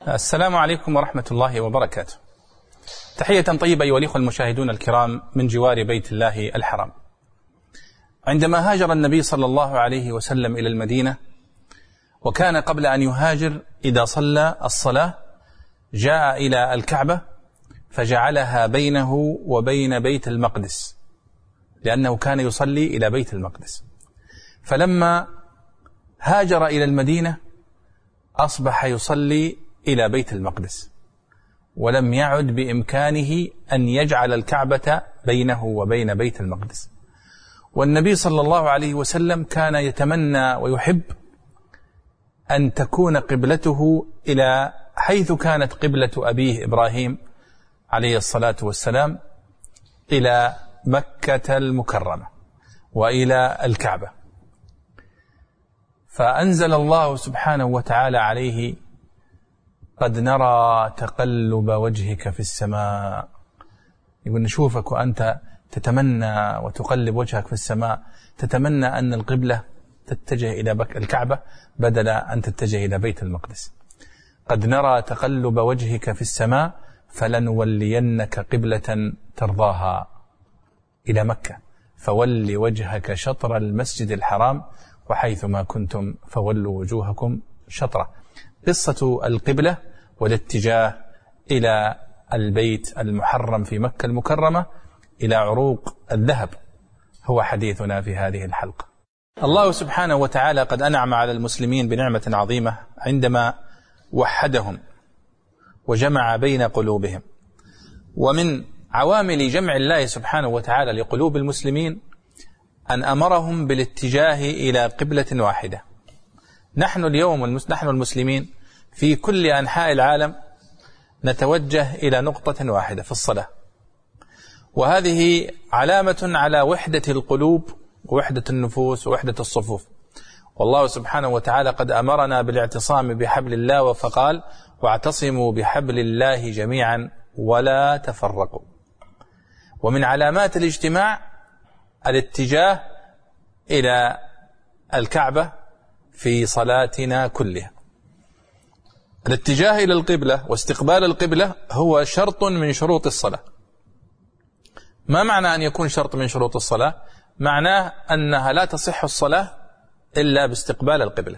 السلام عليكم ورحمة الله وبركاته. تحية طيبة أيها الإخوة المشاهدون الكرام من جوار بيت الله الحرام. عندما هاجر النبي صلى الله عليه وسلم إلى المدينة، وكان قبل أن يهاجر إذا صلى الصلاة جاء إلى الكعبة فجعلها بينه وبين بيت المقدس، لأنه كان يصلي إلى بيت المقدس. فلما هاجر إلى المدينة أصبح يصلي إلى بيت المقدس، ولم يعد بإمكانه أن يجعل الكعبة بينه وبين بيت المقدس. والنبي صلى الله عليه وسلم كان يتمنى ويحب أن تكون قبلته إلى حيث كانت قبلة أبيه إبراهيم عليه الصلاة والسلام، إلى مكة المكرمة وإلى الكعبة. فأنزل الله سبحانه وتعالى عليه: قد نرى تقلب وجهك في السماء. يقول نشوفك وأنت تتمنى وتقلب وجهك في السماء، تتمنى أن القبلة تتجه إلى الكعبة بدل أن تتجه إلى بيت المقدس. قد نرى تقلب وجهك في السماء فلنولينك قبلة ترضاها، إلى مكة، فول وجهك شطر المسجد الحرام وحيثما كنتم فولوا وجوهكم شطرة. قصة القبلة والاتجاه إلى البيت المحرم في مكة المكرمة، إلى عروق الذهب، هو حديثنا في هذه الحلقة. الله سبحانه وتعالى قد أنعم على المسلمين بنعمة عظيمة عندما وحدهم وجمع بين قلوبهم. ومن عوامل جمع الله سبحانه وتعالى لقلوب المسلمين أن أمرهم بالاتجاه إلى قبلة واحدة. نحن اليوم نحن المسلمين في كل أنحاء العالم نتوجه إلى نقطة واحدة في الصلاة، وهذه علامة على وحدة القلوب ووحدة النفوس ووحدة الصفوف. والله سبحانه وتعالى قد أمرنا بالاعتصام بحبل الله، فقال: واعتصموا بحبل الله جميعا ولا تفرقوا. ومن علامات الاجتماع الاتجاه إلى الكعبة في صلاتنا كلها. الاتجاه إلى القبلة واستقبال القبلة هو شرط من شروط الصلاة. ما معنى أن يكون شرط من شروط الصلاة؟ معناه أنها لا تصح الصلاة إلا باستقبال القبلة.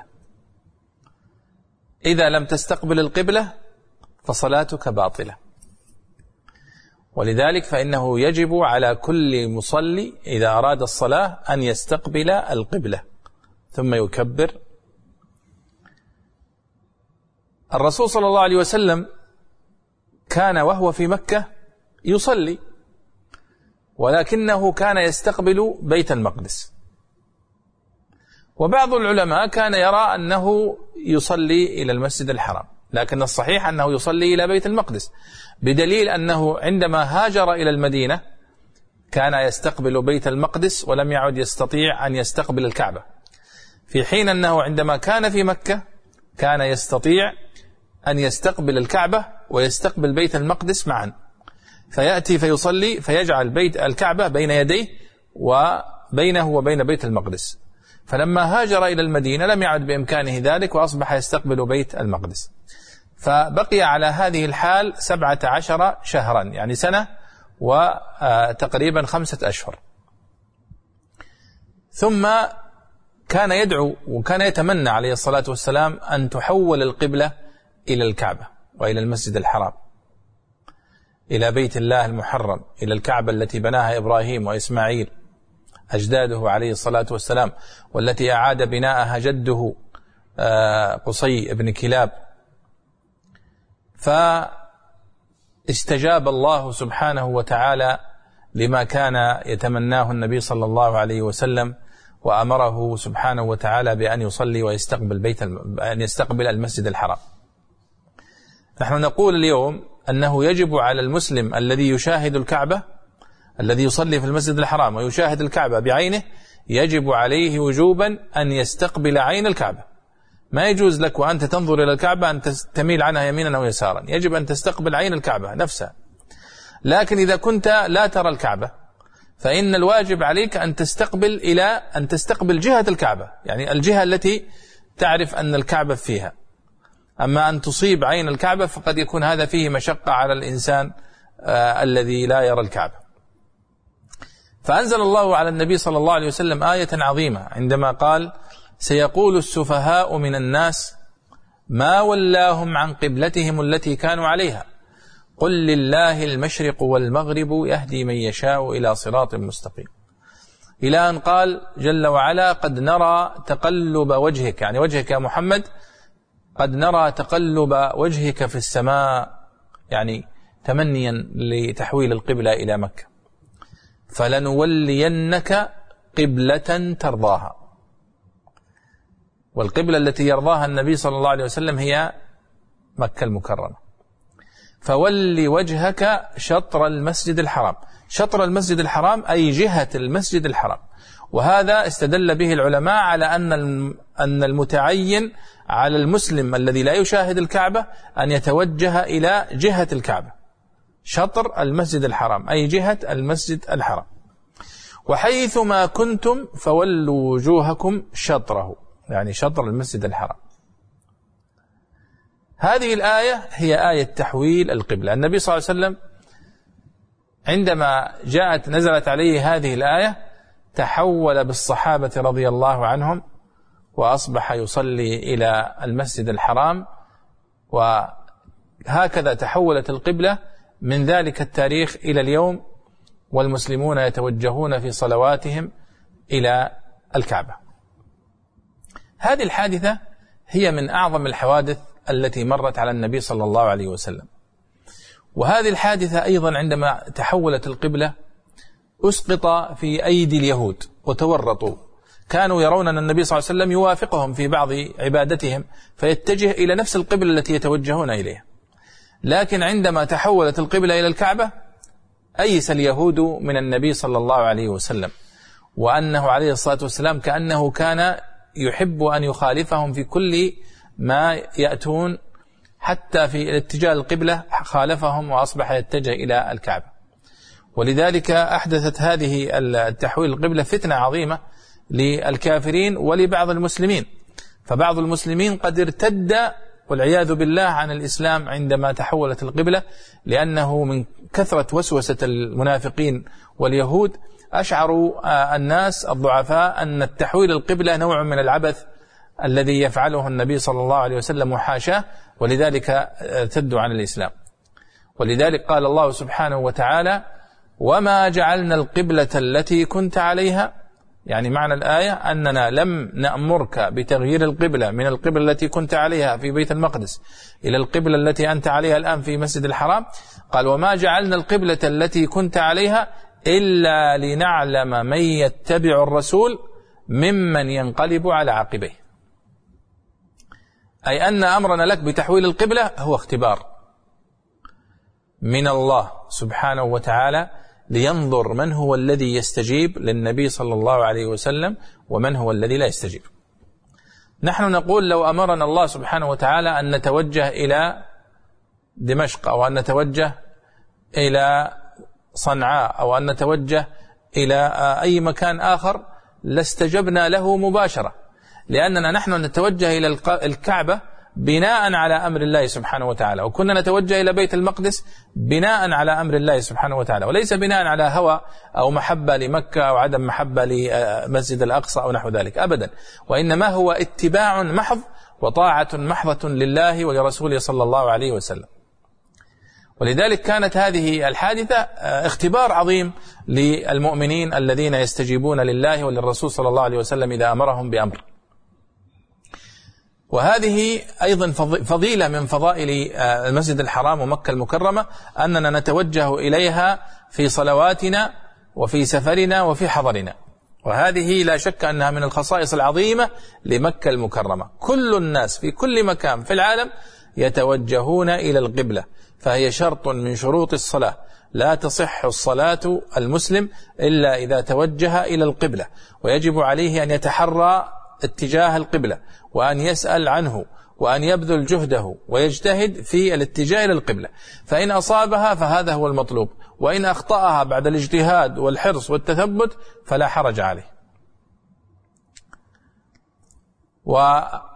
إذا لم تستقبل القبلة فصلاتك باطلة. ولذلك فإنه يجب على كل مصلي إذا أراد الصلاة أن يستقبل القبلة ثم يكبر. الرسول صلى الله عليه وسلم كان وهو في مكة يصلي، ولكنه كان يستقبل بيت المقدس. وبعض العلماء كان يرى أنه يصلي إلى المسجد الحرام، لكن الصحيح أنه يصلي إلى بيت المقدس، بدليل أنه عندما هاجر إلى المدينة كان يستقبل بيت المقدس ولم يعد يستطيع أن يستقبل الكعبة، في حين أنه عندما كان في مكة كان يستطيع أن يستقبل الكعبة ويستقبل بيت المقدس معا، فيأتي فيصلي فيجعل بيت الكعبة بين يديه وبينه وبين بيت المقدس. فلما هاجر إلى المدينة لم يعد بإمكانه ذلك وأصبح يستقبل بيت المقدس، فبقي على هذه الحال 17 شهرا، يعني سنة وتقريبا 5 أشهر. ثم كان يدعو وكان يتمنى عليه الصلاة والسلام أن تحول القبلة إلى الكعبة وإلى المسجد الحرام، إلى بيت الله المحرم، إلى الكعبة التي بناها إبراهيم وإسماعيل أجداده عليه الصلاة والسلام، والتي أعاد بناءها جده قصي بن كلاب. فاستجاب الله سبحانه وتعالى لما كان يتمناه النبي صلى الله عليه وسلم، وأمره سبحانه وتعالى بأن يصلي ويستقبل أن يستقبل المسجد الحرام. نحن نقول اليوم أنه يجب على المسلم الذي يشاهد الكعبة، الذي يصلي في المسجد الحرام ويشاهد الكعبة بعينه، يجب عليه وجوبا أن يستقبل عين الكعبة. ما يجوز لك وأنت تنظر إلى الكعبة أن تميل عنها يمينا أو يسارا، يجب أن تستقبل عين الكعبة نفسها. لكن إذا كنت لا ترى الكعبة فإن الواجب عليك أن تستقبل جهة الكعبة، يعني الجهة التي تعرف أن الكعبة فيها. أما أن تصيب عين الكعبة فقد يكون هذا فيه مشقة على الإنسان الذي لا يرى الكعبة. فأنزل الله على النبي صلى الله عليه وسلم آية عظيمة عندما قال: سيقول السفهاء من الناس ما ولاهم عن قبلتهم التي كانوا عليها قل لله المشرق والمغرب يهدي من يشاء إلى صراط مستقيم، إلى أن قال جل وعلا: قد نرى تقلب وجهك، يعني وجهك يا محمد، قد نرى تقلب وجهك في السماء، يعني تمنيا لتحويل القبلة إلى مكة، فلنولينك قبلة ترضاها. والقبلة التي يرضاها النبي صلى الله عليه وسلم هي مكة المكرمة. فول وجهك شطر المسجد الحرام، شطر المسجد الحرام أي جهة المسجد الحرام. وهذا استدل به العلماء على أن المتعين على المسلم الذي لا يشاهد الكعبة أن يتوجه إلى جهة الكعبة، شطر المسجد الحرام أي جهة المسجد الحرام. وحيث ما كنتم فولوا وجوهكم شطره، يعني شطر المسجد الحرام. هذه الآية هي آية تحويل القبلة. النبي صلى الله عليه وسلم عندما نزلت عليه هذه الآية تحول بالصحابة رضي الله عنهم وأصبح يصلي إلى المسجد الحرام، وهكذا تحولت القبلة من ذلك التاريخ إلى اليوم، والمسلمون يتوجهون في صلواتهم إلى الكعبة. هذه الحادثة هي من أعظم الحوادث التي مرت على النبي صلى الله عليه وسلم. وهذه الحادثة أيضا عندما تحولت القبلة أسقط في أيدي اليهود وتورطوا، كانوا يرون أن النبي صلى الله عليه وسلم يوافقهم في بعض عبادتهم فيتجه إلى نفس القبلة التي يتوجهون إليها، لكن عندما تحولت القبلة إلى الكعبة أيس اليهود من النبي صلى الله عليه وسلم، وأنه عليه الصلاة والسلام كأنه كان يحب أن يخالفهم في كل ما يأتون، حتى في اتجاه القبلة خالفهم وأصبح يتجه إلى الكعبة. ولذلك أحدثت هذه التحويل القبلة فتنة عظيمة للكافرين ولبعض المسلمين، فبعض المسلمين قد ارتد والعياذ بالله عن الإسلام عندما تحولت القبلة، لأنه من كثرة وسوسة المنافقين واليهود أشعروا الناس الضعفاء أن التحويل القبلة نوع من العبث الذي يفعله النبي صلى الله عليه وسلم وحاشاه، ولذلك ارتدوا عن الإسلام. ولذلك قال الله سبحانه وتعالى: وما جعلنا القبلة التي كنت عليها، يعني معنى الآية أننا لم نأمرك بتغيير القبلة من القبلة التي كنت عليها في بيت المقدس إلى القبلة التي أنت عليها الآن في مسجد الحرام. قال: وما جعلنا القبلة التي كنت عليها إلا لنعلم من يتبع الرسول ممن ينقلب على عقبيه، أي أن أمرنا لك بتحويل القبلة هو اختبار من الله سبحانه وتعالى لينظر من هو الذي يستجيب للنبي صلى الله عليه وسلم ومن هو الذي لا يستجيب. نحن نقول لو أمرنا الله سبحانه وتعالى أن نتوجه إلى دمشق أو أن نتوجه إلى صنعاء أو أن نتوجه إلى أي مكان آخر لاستجبنا له مباشرة، لأننا نحن نتوجه إلى الكعبة بناء على أمر الله سبحانه وتعالى، وكنا نتوجه إلى بيت المقدس بناء على أمر الله سبحانه وتعالى، وليس بناء على هوى أو محبة لمكة أو عدم محبة لمسجد الأقصى أو نحو ذلك أبدا، وإنما هو اتباع محض وطاعة محضة لله ولرسوله صلى الله عليه وسلم. ولذلك كانت هذه الحادثة اختبار عظيم للمؤمنين الذين يستجيبون لله وللرسول صلى الله عليه وسلم إذا أمرهم بأمر. وهذه أيضا فضيلة من فضائل المسجد الحرام ومكة المكرمة، أننا نتوجه إليها في صلواتنا وفي سفرنا وفي حضرنا، وهذه لا شك أنها من الخصائص العظيمة لمكة المكرمة. كل الناس في كل مكان في العالم يتوجهون إلى القبلة، فهي شرط من شروط الصلاة، لا تصح الصلاة المسلم إلا إذا توجه إلى القبلة، ويجب عليه أن يتحرى اتجاه القبلة وأن يسأل عنه وأن يبذل جهده ويجتهد في الاتجاه إلى القبلة، فإن أصابها فهذا هو المطلوب، وإن أخطأها بعد الاجتهاد والحرص والتثبت فلا حرج عليه.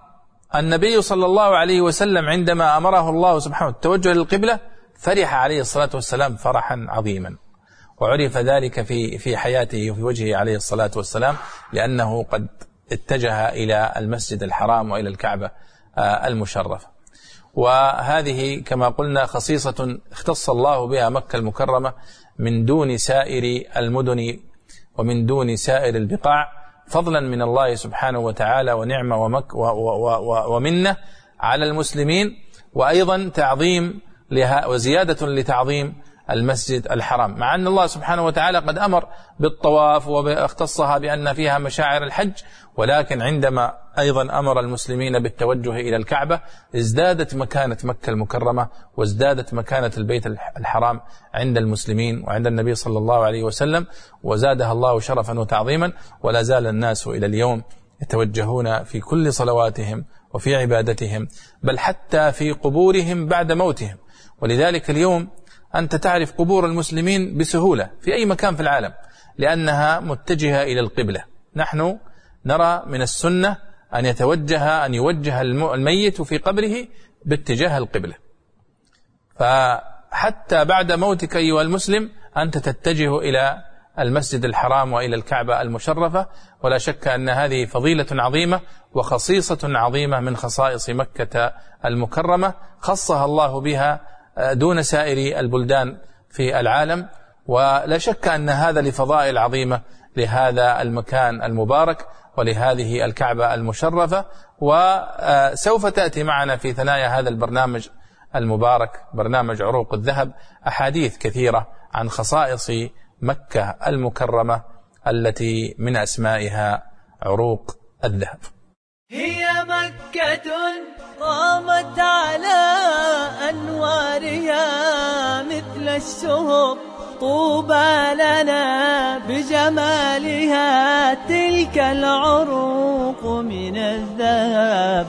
النبي صلى الله عليه وسلم عندما أمره الله سبحانه التوجه للقبلة فرح عليه الصلاة والسلام فرحا عظيما، وعرف ذلك في حياته وفي وجهه عليه الصلاة والسلام، لأنه قد اتجه إلى المسجد الحرام وإلى الكعبة المشرفة. وهذه كما قلنا خصيصة اختص الله بها مكة المكرمة من دون سائر المدن ومن دون سائر البقاع، فضلا من الله سبحانه وتعالى ونعمة ومنة على المسلمين، وأيضا تعظيم لها وزيادة لتعظيم المسجد الحرام، مع أن الله سبحانه وتعالى قد أمر بالطواف واختصها بأن فيها مشاعر الحج، ولكن عندما أيضا أمر المسلمين بالتوجه إلى الكعبة ازدادت مكانة مكة المكرمة وازدادت مكانة البيت الحرام عند المسلمين وعند النبي صلى الله عليه وسلم، وزادها الله شرفا وتعظيما. ولا زال الناس إلى اليوم يتوجهون في كل صلواتهم وفي عبادتهم، بل حتى في قبورهم بعد موتهم. ولذلك اليوم أنت تعرف قبور المسلمين بسهولة في أي مكان في العالم لأنها متجهة إلى القبلة. نحن نرى من السنة أن يوجه الميت في قبره باتجاه القبلة، فحتى بعد موتك أيها المسلم أنت تتجه إلى المسجد الحرام وإلى الكعبة المشرفة. ولا شك أن هذه فضيلة عظيمة وخصيصة عظيمة من خصائص مكة المكرمة، خصها الله بها دون سائر البلدان في العالم. ولا شك أن هذا لفضائل عظيمة لهذا المكان المبارك ولهذه الكعبة المشرفة. وسوف تأتي معنا في ثنايا هذا البرنامج المبارك برنامج عروق الذهب أحاديث كثيرة عن خصائص مكة المكرمة التي من أسمائها عروق الذهب. هي مكة قامت على أنوارها مثل الشهب، طوبى لنا بجمالها تلك العروق من الذهب.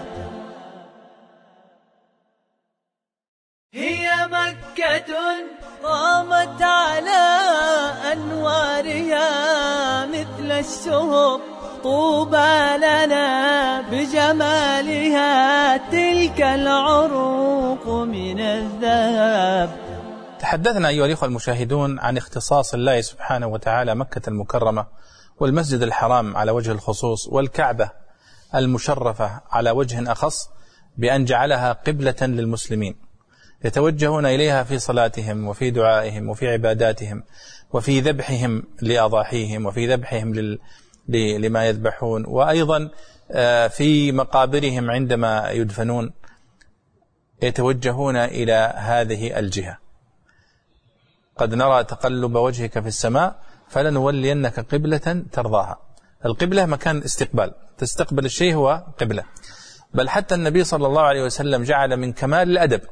هي مكة قامت على أنوارها مثل الشهب، طوبى لنا بجمالها تلك العروق من الذهب. تحدثنا أيها الأخوة المشاهدون عن اختصاص الله سبحانه وتعالى مكة المكرمة والمسجد الحرام على وجه الخصوص والكعبة المشرفة على وجه أخص بأن جعلها قبلة للمسلمين يتوجهون إليها في صلاتهم وفي دعائهم وفي عباداتهم وفي ذبحهم لأضاحيهم وفي ذبحهم لما يذبحون، وأيضا في مقابرهم عندما يدفنون يتوجهون إلى هذه الجهة. قد نرى تقلب وجهك في السماء فلنولينك قبلة ترضاها. القبلة مكان استقبال، تستقبل الشيء هو قبلة. بل حتى النبي صلى الله عليه وسلم جعل من كمال الأدب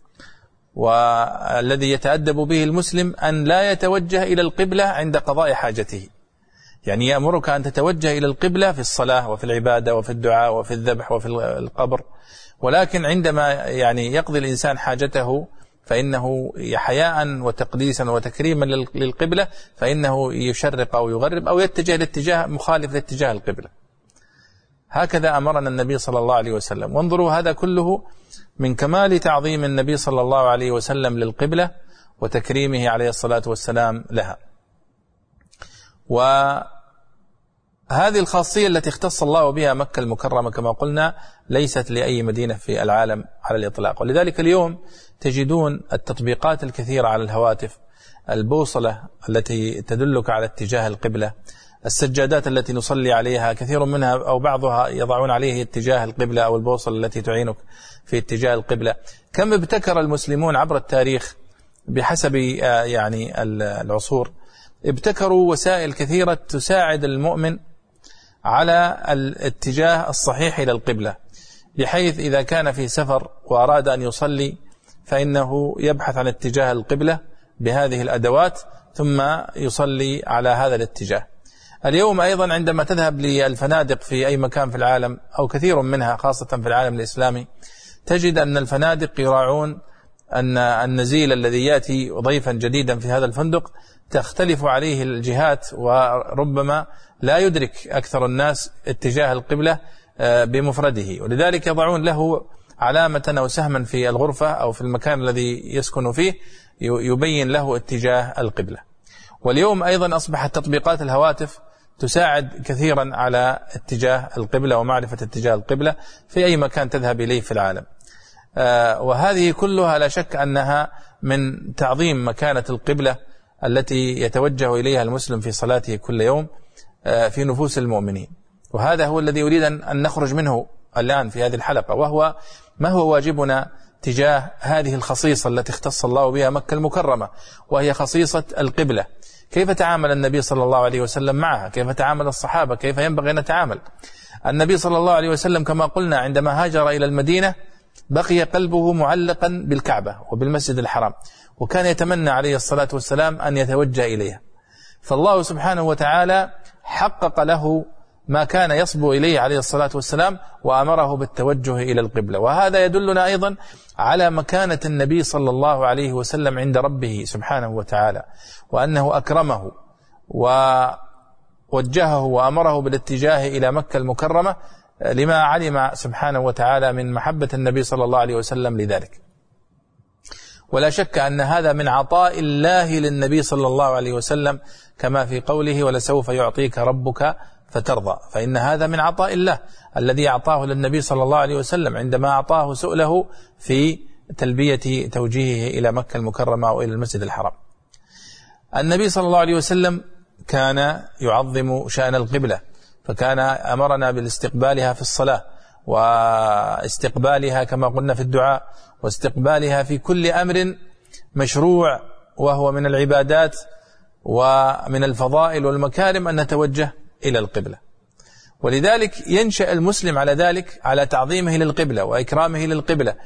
والذي يتأدب به المسلم أن لا يتوجه إلى القبلة عند قضاء حاجته، يعني يأمرك أن تتوجه إلى القبلة في الصلاة وفي العبادة وفي الدعاء وفي الذبح وفي القبر، ولكن عندما يقضي الإنسان حاجته فإنه حياء وتقديسا وتكريما للقبلة فإنه يشرق أو يغرب أو يتجه لاتجاه مخالف لاتجاه القبلة. هكذا أمرنا النبي صلى الله عليه وسلم. وانظروا هذا كله من كمال تعظيم النبي صلى الله عليه وسلم للقبلة وتكريمه عليه الصلاة والسلام لها. وهذه الخاصية التي اختص الله بها مكة المكرمة كما قلنا ليست لأي مدينة في العالم على الإطلاق. ولذلك اليوم تجدون التطبيقات الكثيرة على الهواتف، البوصلة التي تدلك على اتجاه القبلة، السجادات التي نصلي عليها كثير منها أو بعضها يضعون عليه اتجاه القبلة أو البوصلة التي تعينك في اتجاه القبلة. كم ابتكر المسلمون عبر التاريخ بحسب يعني العصور، ابتكروا وسائل كثيرة تساعد المؤمن على الاتجاه الصحيح إلى القبلة، بحيث إذا كان في سفر وأراد أن يصلي فإنه يبحث عن اتجاه القبلة بهذه الأدوات ثم يصلي على هذا الاتجاه. اليوم أيضا عندما تذهب للفنادق في أي مكان في العالم أو كثير منها خاصة في العالم الإسلامي تجد أن الفنادق يراعون أن النزيل الذي يأتي ضيفا جديدا في هذا الفندق تختلف عليه الجهات وربما لا يدرك أكثر الناس اتجاه القبلة بمفرده، ولذلك يضعون له علامة أو سهما في الغرفة أو في المكان الذي يسكن فيه يبين له اتجاه القبلة. واليوم أيضا أصبحت تطبيقات الهواتف تساعد كثيرا على اتجاه القبلة ومعرفة اتجاه القبلة في أي مكان تذهب إليه في العالم. وهذه كلها لا شك أنها من تعظيم مكانة القبلة التي يتوجه إليها المسلم في صلاته كل يوم في نفوس المؤمنين. وهذا هو الذي أريد أن نخرج منه الآن في هذه الحلقة، وهو ما هو واجبنا تجاه هذه الخصيصة التي اختص الله بها مكة المكرمة، وهي خصيصة القبلة. كيف تعامل النبي صلى الله عليه وسلم معها؟ كيف تعامل الصحابة؟ كيف ينبغي أن نتعامل؟ النبي صلى الله عليه وسلم كما قلنا عندما هاجر إلى المدينة بقي قلبه معلقا بالكعبة وبالمسجد الحرام، وكان يتمنى عليه الصلاة والسلام أن يتوجه إليها، فالله سبحانه وتعالى حقق له ما كان يصبو إليه عليه الصلاة والسلام وأمره بالتوجه إلى القبلة. وهذا يدلنا أيضا على مكانة النبي صلى الله عليه وسلم عند ربه سبحانه وتعالى، وأنه أكرمه ووجهه وأمره بالاتجاه إلى مكة المكرمة لما علم سبحانه وتعالى من محبة النبي صلى الله عليه وسلم لذلك. ولا شك أن هذا من عطاء الله للنبي صلى الله عليه وسلم، كما في قوله ولسوف يعطيك ربك فترضى، فإن هذا من عطاء الله الذي أعطاه للنبي صلى الله عليه وسلم عندما أعطاه سؤله في تلبية توجيهه إلى مكة المكرمة أو إلى المسجد الحرام. النبي صلى الله عليه وسلم كان يعظم شأن القبلة، فكان أمرنا بالاستقبالها في الصلاة، واستقبالها كما قلنا في الدعاء، واستقبالها في كل أمر مشروع وهو من العبادات ومن الفضائل والمكارم أن نتوجه إلى القبلة. ولذلك ينشأ المسلم على ذلك، على تعظيمه للقبلة وإكرامه للقبلة،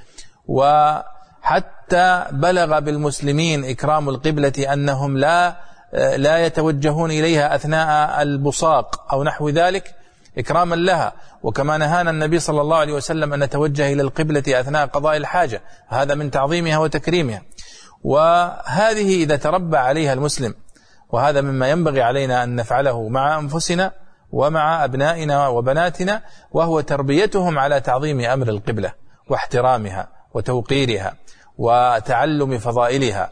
وحتى بلغ بالمسلمين إكرام القبلة أنهم لا يتوجهون إليها أثناء البصاق أو نحو ذلك إكراما لها، وكما نهانا النبي صلى الله عليه وسلم أن نتوجه إلى القبلة أثناء قضاء الحاجة، هذا من تعظيمها وتكريمها. وهذه إذا تربى عليها المسلم، وهذا مما ينبغي علينا أن نفعله مع أنفسنا ومع أبنائنا وبناتنا، وهو تربيتهم على تعظيم أمر القبلة واحترامها وتوقيرها وتعلم فضائلها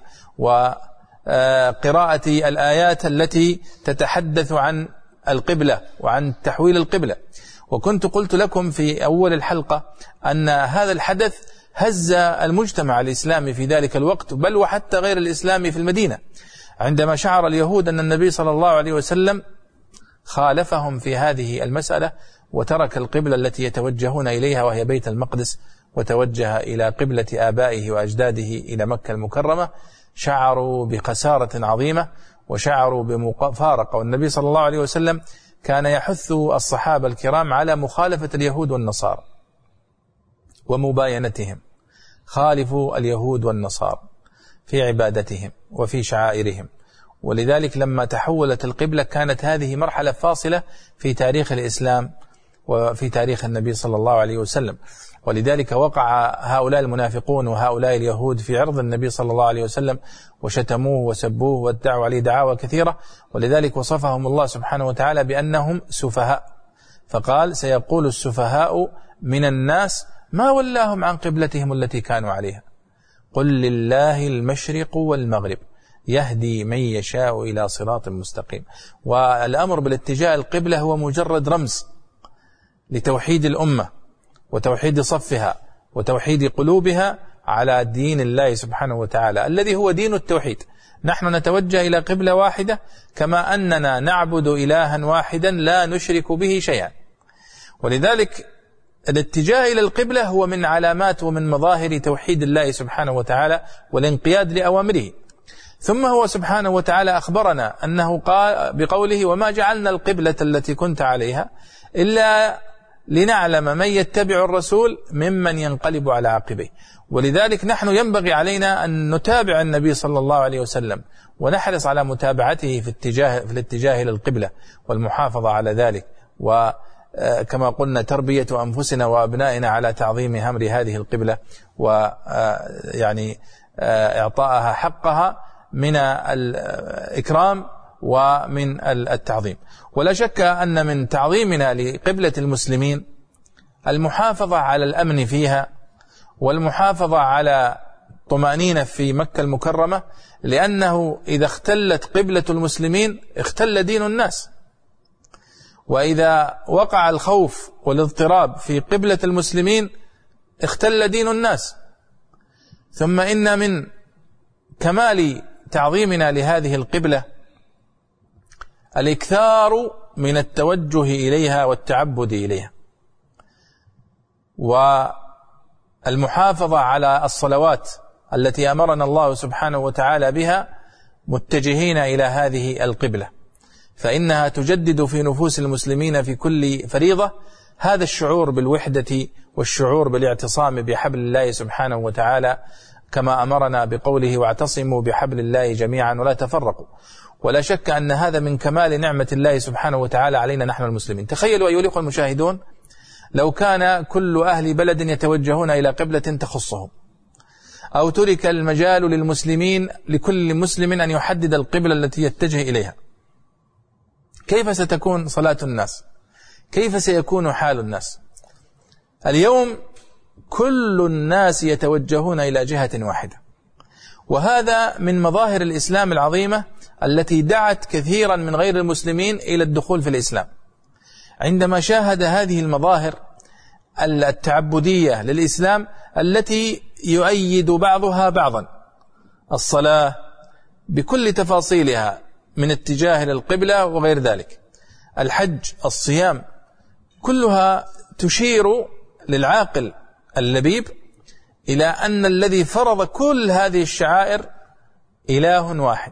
وقراءة الآيات التي تتحدث عن القبلة وعن تحويل القبلة. وكنت قلت لكم في أول الحلقة أن هذا الحدث هز المجتمع الإسلامي في ذلك الوقت، بل وحتى غير الإسلامي في المدينة، عندما شعر اليهود أن النبي صلى الله عليه وسلم خالفهم في هذه المسألة وترك القبلة التي يتوجهون إليها وهي بيت المقدس، وتوجه إلى قبلة آبائه وأجداده إلى مكة المكرمة. شعروا بخسارة عظيمة وشعروا بمفارقة، والنبي صلى الله عليه وسلم كان يحث الصحابة الكرام على مخالفة اليهود والنصارى ومباينتهم. خالفوا اليهود والنصارى في عبادتهم وفي شعائرهم. ولذلك لما تحولت القبلة كانت هذه مرحلة فاصلة في تاريخ الإسلام وفي تاريخ النبي صلى الله عليه وسلم. ولذلك وقع هؤلاء المنافقون وهؤلاء اليهود في عرض النبي صلى الله عليه وسلم وشتموه وسبوه وادعوا عليه دعاوى كثيرة، ولذلك وصفهم الله سبحانه وتعالى بأنهم سفهاء، فقال سيقول السفهاء من الناس ما ولاهم عن قبلتهم التي كانوا عليها قل لله المشرق والمغرب يهدي من يشاء إلى صراط مستقيم. والأمر بالاتجاه القبلة هو مجرد رمز لتوحيد الأمة وتوحيد صفها وتوحيد قلوبها على دين الله سبحانه وتعالى الذي هو دين التوحيد. نحن نتوجه إلى قبلة واحدة كما أننا نعبد إلها واحدا لا نشرك به شيئا. ولذلك الاتجاه إلى القبلة هو من علامات ومن مظاهر توحيد الله سبحانه وتعالى والانقياد لأوامره. ثم هو سبحانه وتعالى أخبرنا أنه قال بقوله وما جعلنا القبلة التي كنت عليها إلا لنعلم من يتبع الرسول ممن ينقلب على عقبيه. ولذلك نحن ينبغي علينا أن نتابع النبي صلى الله عليه وسلم ونحرص على متابعته في الاتجاه إلى القبلة والمحافظة على ذلك، وكما قلنا تربية أنفسنا وأبنائنا على تعظيم أمر هذه القبلة ويعني إعطائها حقها من الإكرام ومن التعظيم. ولا شك أن من تعظيمنا لقبلة المسلمين المحافظة على الأمن فيها والمحافظة على طمأنينة في مكة المكرمة، لأنه إذا اختلت قبلة المسلمين اختل دين الناس، وإذا وقع الخوف والاضطراب في قبلة المسلمين اختل دين الناس. ثم إن من كمال تعظيمنا لهذه القبلة الإكثار من التوجه إليها والتعبد إليها، والمحافظة على الصلوات التي أمرنا الله سبحانه وتعالى بها متجهين إلى هذه القبلة، فإنها تجدد في نفوس المسلمين في كل فريضة هذا الشعور بالوحدة والشعور بالاعتصام بحبل الله سبحانه وتعالى، كما أمرنا بقوله واعتصموا بحبل الله جميعا ولا تفرقوا. ولا شك أن هذا من كمال نعمة الله سبحانه وتعالى علينا نحن المسلمين. تخيلوا أيها الأخوة المشاهدون لو كان كل أهل بلد يتوجهون إلى قبلة تخصهم، أو ترك المجال للمسلمين لكل مسلم أن يحدد القبلة التي يتجه إليها، كيف ستكون صلاة الناس؟ كيف سيكون حال الناس؟ اليوم كل الناس يتوجهون إلى جهة واحدة، وهذا من مظاهر الإسلام العظيمة التي دعت كثيرا من غير المسلمين إلى الدخول في الإسلام. عندما شاهد هذه المظاهر التعبدية للإسلام التي يؤيد بعضها بعضا، الصلاة بكل تفاصيلها من اتجاه للقبلة وغير ذلك، الحج، الصيام، كلها تشير للعاقل اللبيب إلى أن الذي فرض كل هذه الشعائر إله واحد.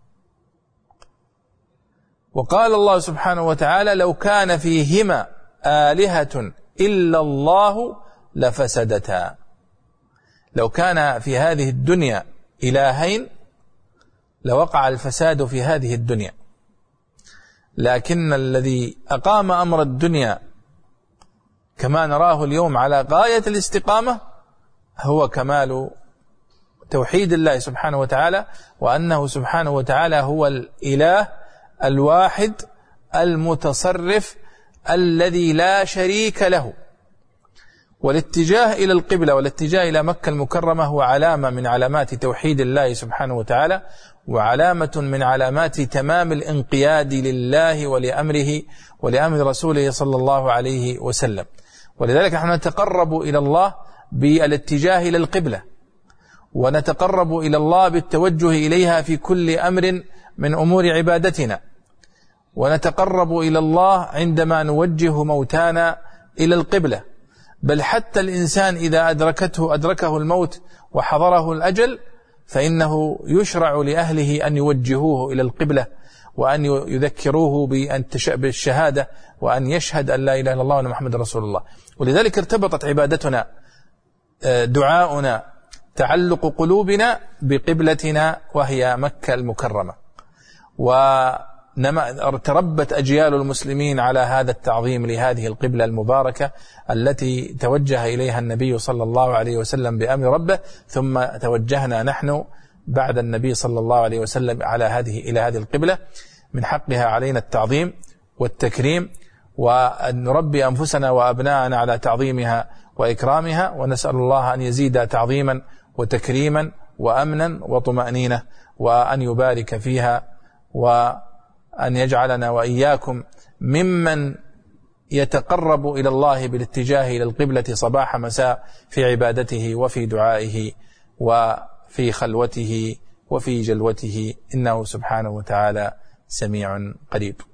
وقال الله سبحانه وتعالى لو كان فيهما آلهة إلا الله لفسدتا. لو كان في هذه الدنيا إلهين لوقع الفساد في هذه الدنيا، لكن الذي أقام أمر الدنيا كما نراه اليوم على غاية الاستقامة هو كمال توحيد الله سبحانه وتعالى، وأنه سبحانه وتعالى هو الإله الواحد المتصرف الذي لا شريك له. والاتجاه إلى القبلة والاتجاه إلى مكة المكرمة هو علامة من علامات توحيد الله سبحانه وتعالى، وعلامة من علامات تمام الانقياد لله ولأمره ولأمر رسوله صلى الله عليه وسلم. ولذلك نحن نتقرب إلى الله بالاتجاه إلى القبلة، ونتقرب إلى الله بالتوجه إليها في كل أمر من أمور عبادتنا، ونتقرب إلى الله عندما نوجه موتانا إلى القبلة. بل حتى الإنسان إذا أدركه الموت وحضره الأجل فإنه يشرع لأهله أن يوجهوه إلى القبلة، وأن يذكروه بالشهادة، وأن يشهد أن لا إله إلا الله وأن محمد رسول الله. ولذلك ارتبطت عبادتنا، دعاؤنا، تعلق قلوبنا بقبلتنا وهي مكة المكرمة، وتربت أجيال المسلمين على هذا التعظيم لهذه القبلة المباركة التي توجه إليها النبي صلى الله عليه وسلم بأمر ربه، ثم توجهنا نحن بعد النبي صلى الله عليه وسلم إلى هذه القبلة. من حقها علينا التعظيم والتكريم، وأن نربي أنفسنا وأبناءنا على تعظيمها وإكرامها، ونسأل الله أن يزيد تعظيما وتكريما وأمنا وطمأنينة، وأن يبارك فيها، وأن يجعلنا وإياكم ممن يتقرب إلى الله بالاتجاه إلى القبلة صباح مساء في عبادته وفي دعائه وفي خلوته وفي جلوته، إنه سبحانه وتعالى سميع قريب.